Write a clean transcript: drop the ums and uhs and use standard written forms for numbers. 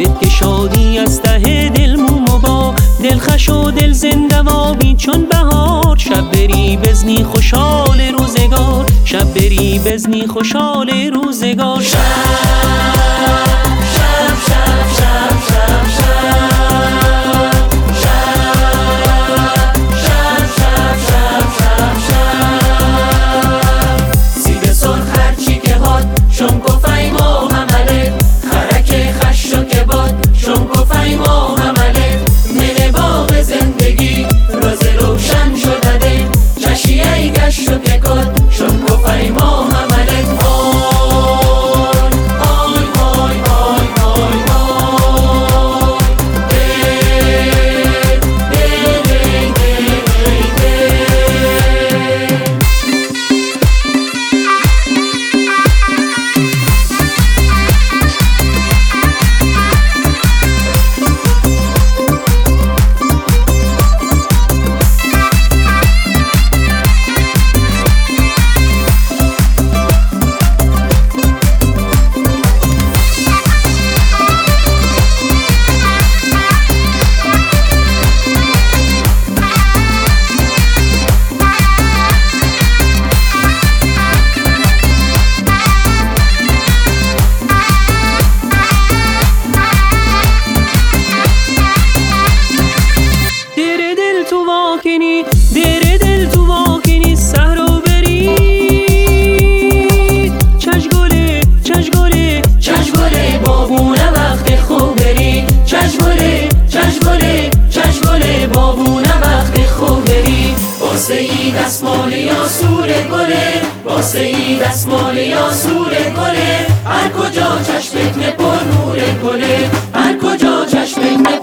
به که شادی از ته دل مومبا، دلخوش و دل زنده و بی چون بهار. شب بری بزنی خوشحال روزگار، شب بری بزنی خوشحال روزگار. شب شب شب شب شب شب دیر دل تو واکنی صحرا بری. چشگله چشگله چشگله بابونه وقت خوب بری. چشگله چشگله چشگله بابونه وقت خوب بری. واسه ای دستمال یا سور گله، واسه ای دستمال یا سور گله. هر کجا چشمت پر نور گله، هر کجا چشمت